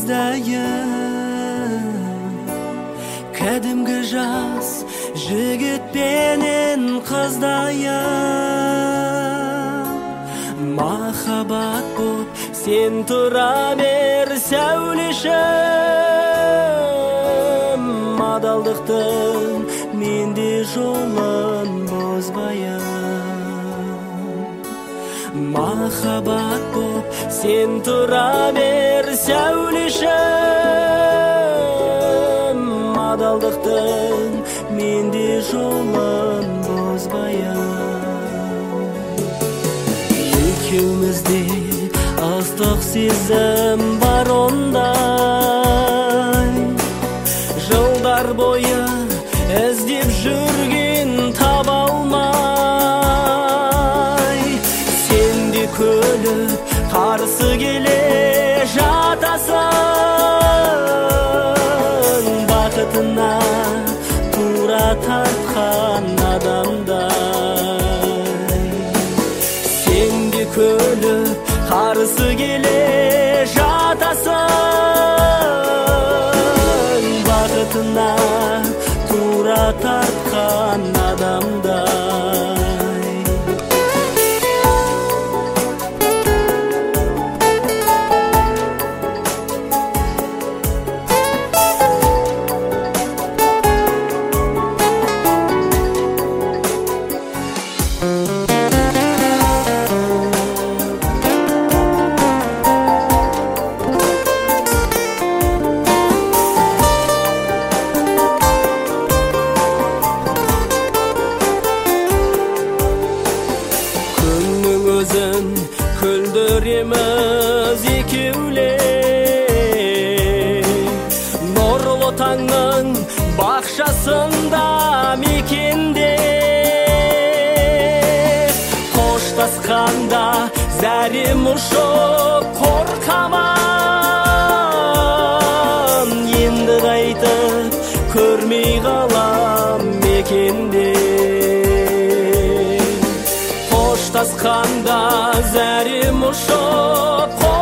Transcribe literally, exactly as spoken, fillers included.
іздейін кәдімгі жас жігіт пенен қыздайын махаббат боп сен тұра бер сәулешім адалдықтың менде жолын бұзбайын махаббат боп сен тұра бер сәулешім адалдықтың менде жолын бұзбайын екеумізде ыстық сезім бар ондай жылдар бойы іздеп жүрген таба алмай сен де күліп қарсы келе жатасың бақытына тура тартқан адамдай сен де күліп қарсы келе жатасың бақытына тура тартқан адамдай күлдіреміз екеулер нұрлы таңның бақшасында мекенде қоштасқанда зәрем ұшып қорқамын енді қайтып көрмей қалам мекенде қоштасқанда зәрем ұшып